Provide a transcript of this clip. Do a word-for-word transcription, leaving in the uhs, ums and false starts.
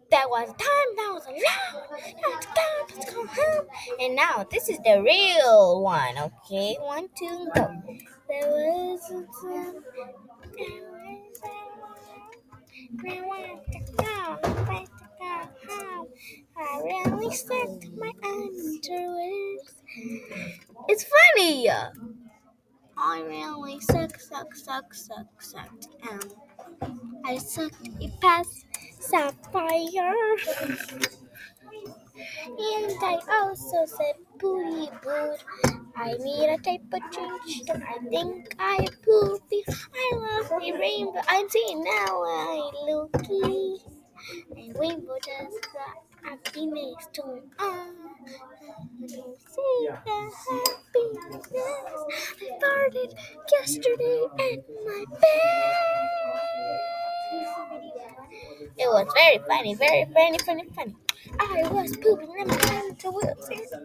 That was time. That was a long time to go. Let's go home. And now this is the real one. Okay, one, two, go. There was a time. I want to go. I want to go home. I really sucked my underwear. It's funny. I really suck, suck, suck, suck, sucked. Um, I sucked a past sapphire. And I also said booty boot. I need a type of change. I think I poopy. I love the rainbow. I'm seeing now I looky. And rainbow does the happiness to all. See the happiness. I farted yesterday at my bed. It was very funny, very funny, funny, funny. I was pooping in my pants.